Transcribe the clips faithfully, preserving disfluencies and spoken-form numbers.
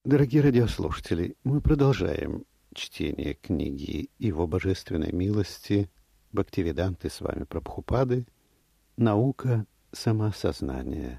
Дорогие радиослушатели, мы продолжаем чтение книги «Его божественной милости» Бхактивиданты с вами Прабхупады «Наука самосознания».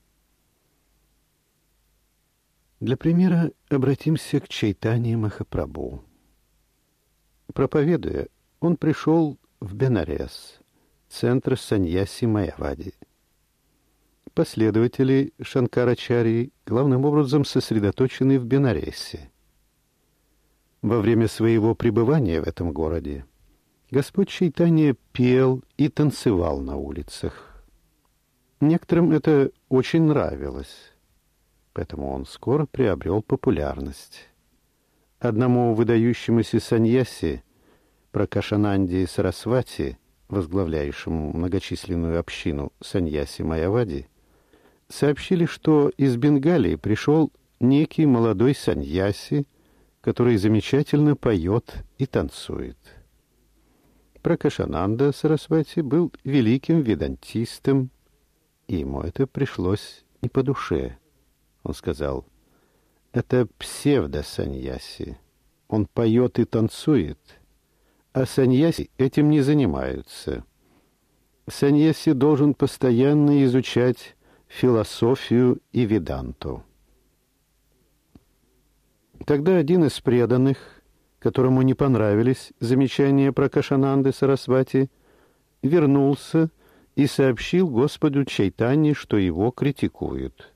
Для примера обратимся к Чайтанье Махапрабху. Проповедуя, он пришел в Бенарес, центр саньяси Майявади. Последователи Шанкарачарьи главным образом сосредоточены в Бенаресе. Во время своего пребывания в этом городе Господь Чайтанья пел и танцевал на улицах. Некоторым это очень нравилось, поэтому он скоро приобрел популярность. Одному выдающемуся саньяси, Пракашананде Сарасвати, возглавляющему многочисленную общину саньяси Майявади, сообщили, что из Бенгалии пришел некий молодой саньяси, который замечательно поет и танцует. Пракашананда Сарасвати был великим ведантистом, и ему это пришлось не по душе. Он сказал: «Это псевдо-саньяси. Он поет и танцует, а саньяси этим не занимаются. Саньяси должен постоянно изучать философию и веданту». Тогда один из преданных, которому не понравились замечания Пракашананды Сарасвати, вернулся и сообщил Господу Чайтанье, что его критикуют.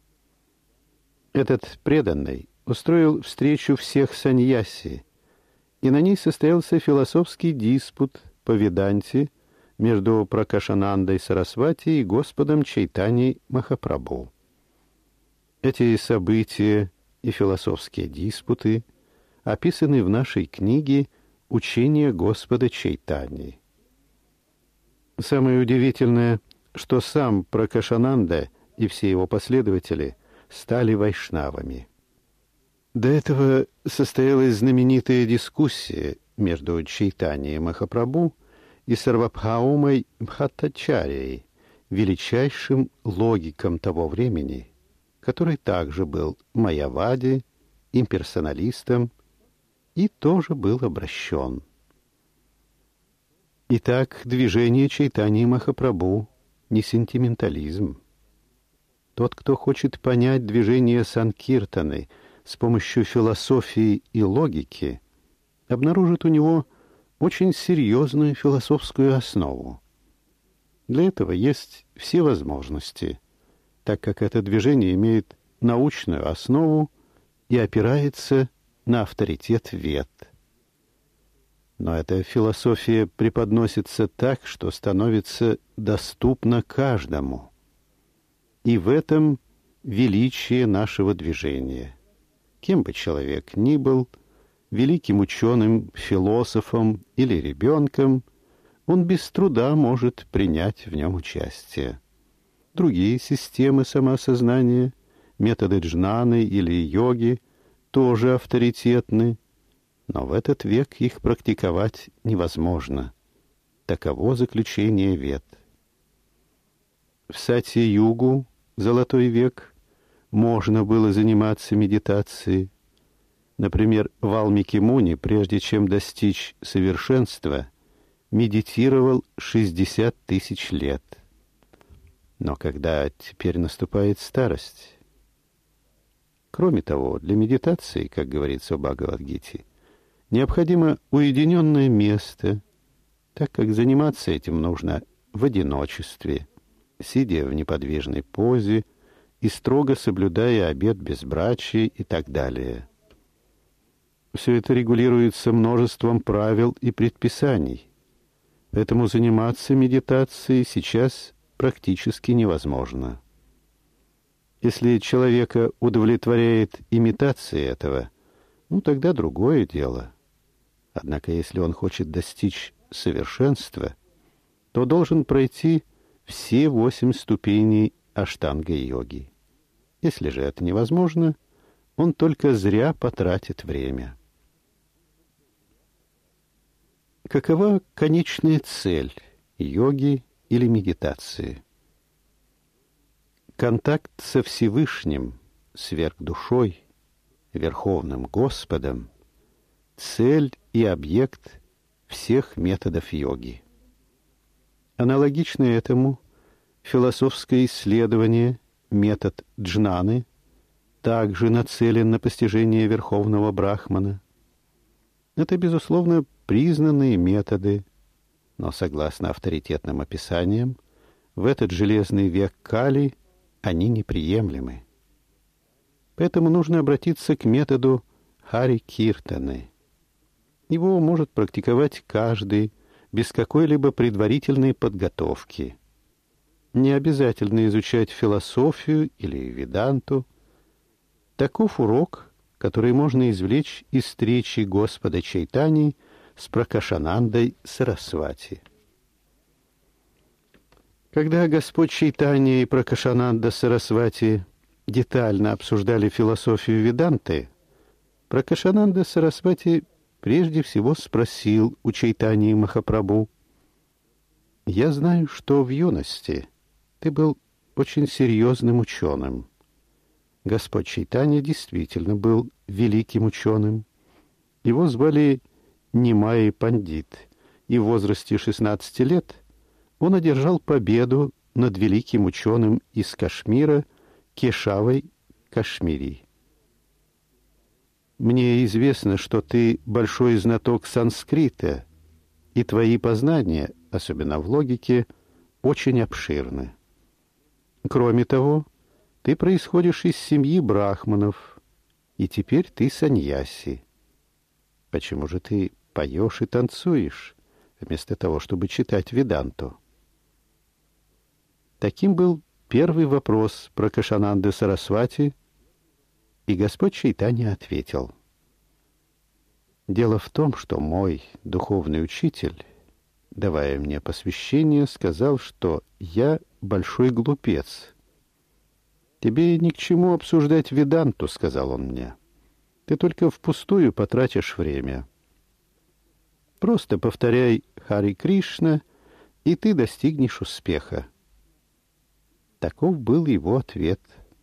Этот преданный устроил встречу всех саньяси, и на ней состоялся философский диспут по веданте между Пракашанандой Сарасвати и Господом Чайтаньей Махапрабху. Эти события и философские диспуты описаны в нашей книге «Учение Господа Чайтаньи». Самое удивительное, что сам Пракашананда и все его последователи стали вайшнавами. До этого состоялась знаменитая дискуссия между Чайтаньей Махапрабху и Сарвабхаумой Бхаттачарьей, величайшим логиком того времени, который также был майявади, имперсоналистом и тоже был обращен. Итак, движение Чайтаньи Махапрабху не сентиментализм. Тот, кто хочет понять движение Санкиртаны с помощью философии и логики, обнаружит у него очень серьезную философскую основу. Для этого есть все возможности, так как это движение имеет научную основу и опирается на авторитет вед. Но эта философия преподносится так, что становится доступна каждому. И в этом величие нашего движения. Кем бы человек ни был, великим ученым, философом или ребенком, он без труда может принять в нем участие. Другие системы самоосознания, методы джнаны или йоги, тоже авторитетны, но в этот век их практиковать невозможно. Таково заключение вед. В Сатья-югу, Золотой век, можно было заниматься медитацией. Например, Валмики Муни, прежде чем достичь совершенства, медитировал шестьдесят тысяч лет. Но когда теперь наступает старость? Кроме того, для медитации, как говорится в Бхагавад-гите, необходимо уединенное место, так как заниматься этим нужно в одиночестве, сидя в неподвижной позе и строго соблюдая обет безбрачия и так далее. Все это регулируется множеством правил и предписаний, поэтому заниматься медитацией сейчас практически невозможно. Если человека удовлетворяет имитация этого, ну тогда другое дело. Однако если он хочет достичь совершенства, то должен пройти все восемь ступеней аштанга-йоги. Если же это невозможно, он только зря потратит время. Какова конечная цель йоги или медитации? Контакт со Всевышним, сверхдушой, Верховным Господом, цель и объект всех методов йоги. Аналогично этому философское исследование, метод джнаны, также нацелен на постижение Верховного Брахмана. Это, безусловно, признанные методы, но, согласно авторитетным описаниям, в этот железный век Кали они неприемлемы. Поэтому нужно обратиться к методу Хари-Киртаны. Его может практиковать каждый без какой-либо предварительной подготовки. Не обязательно изучать философию или веданту. Таков урок, который можно извлечь из встречи Господа Чайтаньи с Пракашанандой Сарасвати. Когда Господь Чайтанья и Пракашананда Сарасвати детально обсуждали философию веданты, Пракашананда Сарасвати прежде всего спросил у Чайтаньи Махапрабху: «Я знаю, что в юности ты был очень серьезным ученым». Господь Чайтанья действительно был великим ученым. Его звали Нимай Пандит, и в возрасте шестнадцати лет он одержал победу над великим ученым из Кашмира Кешавой Кашмири. «Мне известно, что ты большой знаток санскрита, и твои познания, особенно в логике, очень обширны. Кроме того, ты происходишь из семьи брахманов, и теперь ты саньяси. Почему же ты поешь и танцуешь, вместо того, чтобы читать веданту?» Таким был первый вопрос Пракашананды Сарасвати, и Господь Чайтанья ответил: «Дело в том, что мой духовный учитель, давая мне посвящение, сказал, что я большой глупец. Тебе ни к чему обсуждать веданту, — сказал он мне. Ты только впустую потратишь время. Просто повторяй Хари Кришна, и ты достигнешь успеха». Таков был его ответ.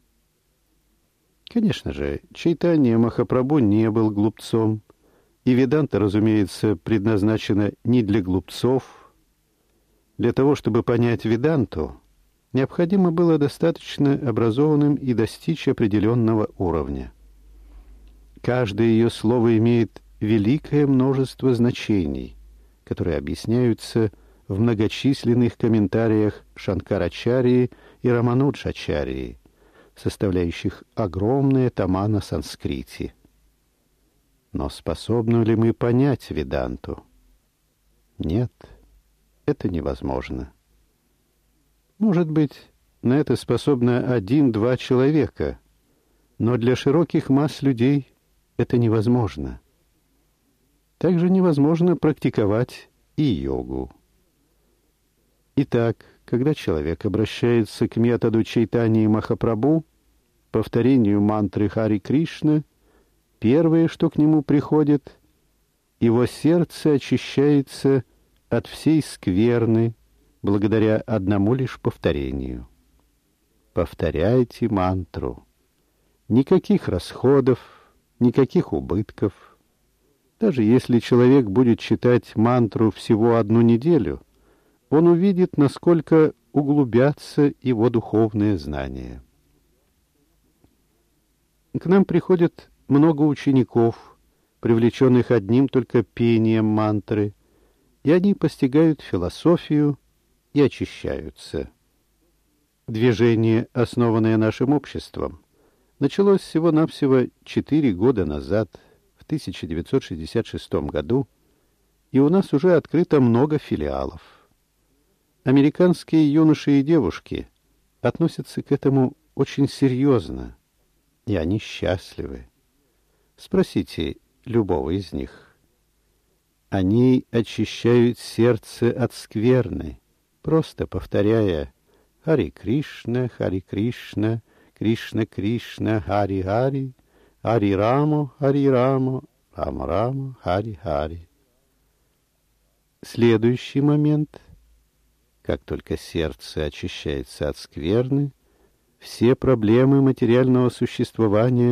Конечно же, Чайтанья Махапрабху не был глупцом, и веданта, разумеется, предназначена не для глупцов. Для того, чтобы понять веданту, необходимо было достаточно образованным и достичь определенного уровня. Каждое ее слово имеет великое множество значений, которые объясняются в многочисленных комментариях Шанкарачарьи и Рамануджачарьи, составляющих огромные тома на санскрите. Но способны ли мы понять веданту? Нет, это невозможно. Может быть, на это способно один-два человека, но для широких масс людей это невозможно. Также невозможно практиковать и йогу. Итак, когда человек обращается к методу Чайтаньи Махапрабху, повторению мантры Хари Кришна, первое, что к нему приходит, его сердце очищается от всей скверны благодаря одному лишь повторению. Повторяйте мантру. Никаких расходов, никаких убытков. Даже если человек будет читать мантру всего одну неделю, он увидит, насколько углубятся его духовные знания. К нам приходит много учеников, привлеченных одним только пением мантры, и они постигают философию и очищаются. Движение, основанное нашим обществом, началось всего-навсего четыре года назад, в тысяча девятьсот шестьдесят шестом году, и у нас уже открыто много филиалов. Американские юноши и девушки относятся к этому очень серьезно, и они счастливы. Спросите любого из них. Они очищают сердце от скверны, просто повторяя Хари Кришна, Хари Кришна, Кришна Кришна, Хари Хари, Хари Рамо, Хари Рамо, Рамо Рамо, Хари Хари. Следующий момент. Как только сердце очищается от скверны, все проблемы материального существования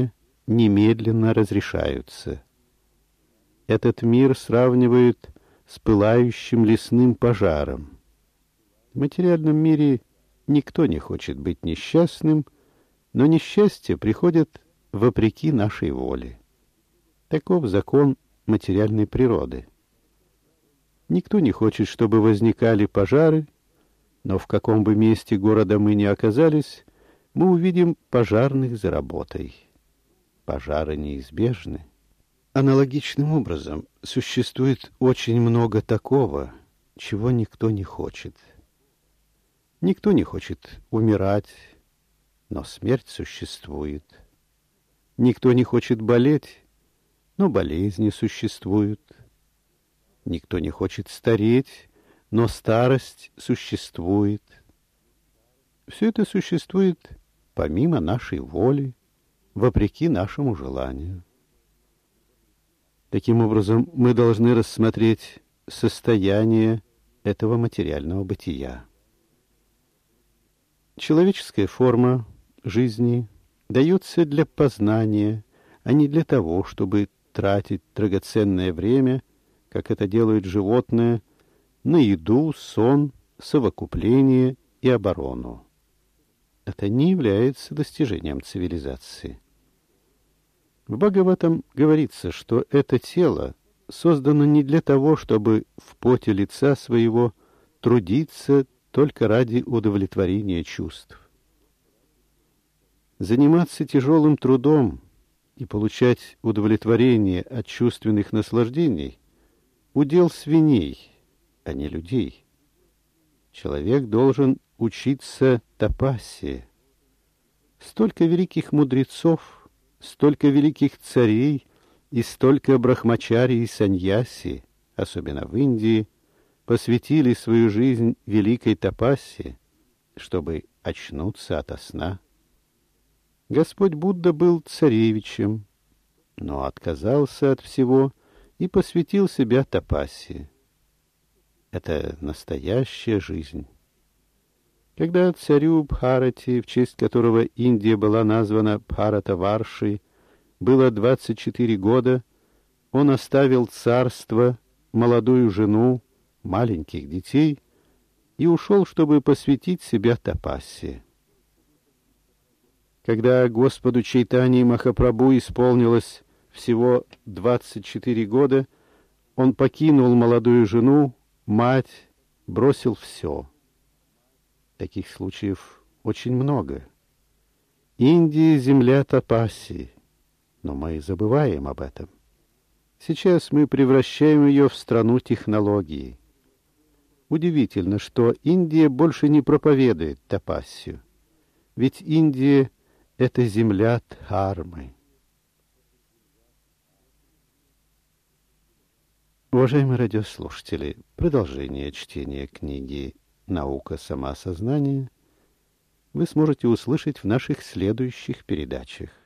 немедленно разрешаются. Этот мир сравнивают с пылающим лесным пожаром. В материальном мире никто не хочет быть несчастным, но несчастье приходит вопреки нашей воле. Таков закон материальной природы. Никто не хочет, чтобы возникали пожары, но в каком бы месте города мы ни оказались, мы увидим пожарных за работой. Пожары неизбежны. Аналогичным образом существует очень много такого, чего никто не хочет. Никто не хочет умирать, но смерть существует. Никто не хочет болеть, но болезни существуют. Никто не хочет стареть, но старость существует. Все это существует помимо нашей воли, вопреки нашему желанию. Таким образом, мы должны рассмотреть состояние этого материального бытия. Человеческая форма жизни дается для познания, а не для того, чтобы тратить драгоценное время, как это делают животные, на еду, сон, совокупление и оборону. Это не является достижением цивилизации. В Бхагаватам говорится, что это тело создано не для того, чтобы в поте лица своего трудиться только ради удовлетворения чувств. Заниматься тяжелым трудом и получать удовлетворение от чувственных наслаждений – удел свиней, а не людей. Человек должен учиться тапассе. Столько великих мудрецов, столько великих царей и столько брахмачари и саньяси, особенно в Индии, посвятили свою жизнь великой тапассе, чтобы очнуться ото сна. Господь Будда был царевичем, но отказался от всего и посвятил себя тапассе. Это настоящая жизнь. Когда царю Бхарати, в честь которого Индия была названа Бхаратаваршей, было двадцать четыре года, он оставил царство, молодую жену, маленьких детей и ушел, чтобы посвятить себя тапассе. Когда Господу Чайтаньи Махапрабху исполнилось всего двадцать четыре года, он покинул молодую жену, мать, бросил все. Таких случаев очень много. Индия — земля тапасси, но мы забываем об этом. Сейчас мы превращаем ее в страну технологий. Удивительно, что Индия больше не проповедует тапассию, ведь Индия — это земля дхармы. Уважаемые радиослушатели, продолжение чтения книги «Наука самоосознания» вы сможете услышать в наших следующих передачах.